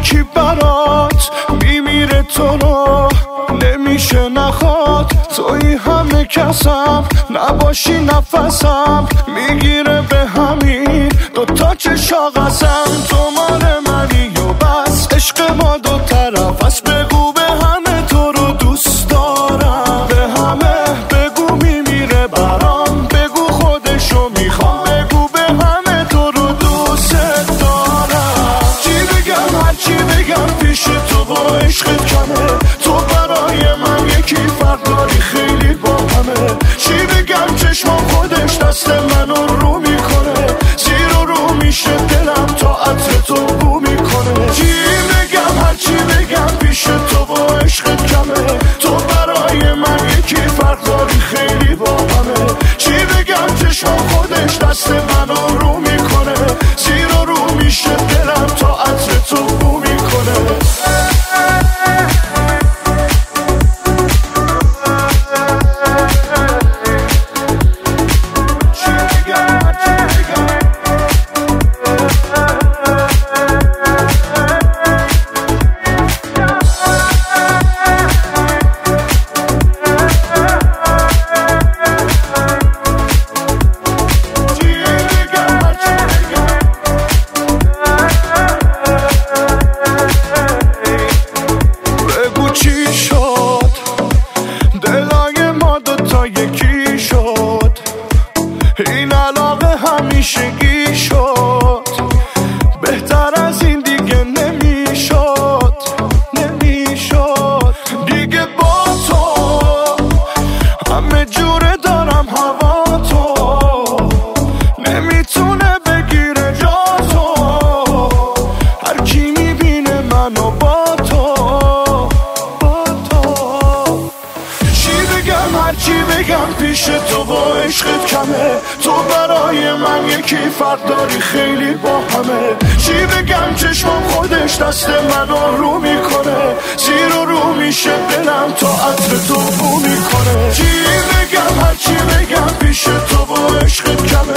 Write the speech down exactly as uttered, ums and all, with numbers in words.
یکی برات میمیره تو رو نمیشه نخواد توی همه کسم نباشی نفسم میگیره به همین دوتا چشا قسم تو مال منی و بس عشق ما دو طرف از بگو به همه تو رو دوست دارم به همه بگو میمیره برام بگو خودشو میخوام بگو به همه تو رو دوست دارم چی بگم هر چی بگم پیش تو با عشقت کمه تو برای من یکی فرق داری خیلی با همه چی بگم چشما خودش دست منو رو میکنه زیر و رو میشه دلم تا عطر تو بو میکنه چی بگم هر چی بگم پیش تو با عشقت کمه تو برای من یکی فرق داری خیلی با همه چی بگم چشما خودش دست منو رو میکنه زیر و رو میشه دلم تا عطر تو بو میکنه این علاقه همیشگی شد بهتر از این دیگه نمیشد نمیشد دیگه با تو همه جوره دارم هوا تو نمیتونه بگیره جا تو هر کی میبینه منو با تو با تو چی بگم هر چی بگم پیش تو با عشقت کمه تو برای من یکی فرق داری خیلی با همه چی بگم چشمم خودش دست منو رو میکنه زیر و رو میشه دلم تا عطر تو بو میکنه چی بگم هر چی بگم پیش تو با عشقت کمه